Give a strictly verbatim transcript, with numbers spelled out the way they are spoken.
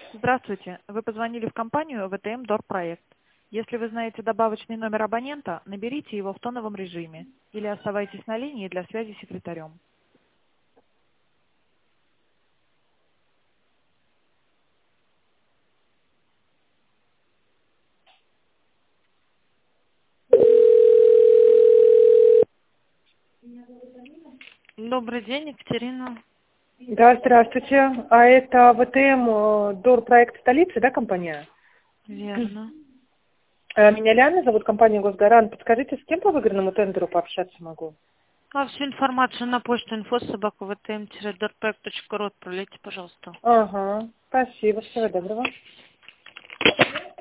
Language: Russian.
Здравствуйте. Вы позвонили в компанию вэ тэ эм Дорпроект. Если вы знаете добавочный номер абонента, наберите его в тоновом режиме или оставайтесь на линии для связи с секретарем. Добрый день, Екатерина. Да, здравствуйте. А это вэ тэ эм э, Дорпроект столицы, да, компания? Верно. Э, Меня Ляна зовут, компания Госгарант. Подскажите, с кем по выигранному тендеру пообщаться могу? А всю информацию на почту инфо собака вэ тэ эм дорпроект точка ру отправляйте, пожалуйста. Ага, спасибо, всего доброго.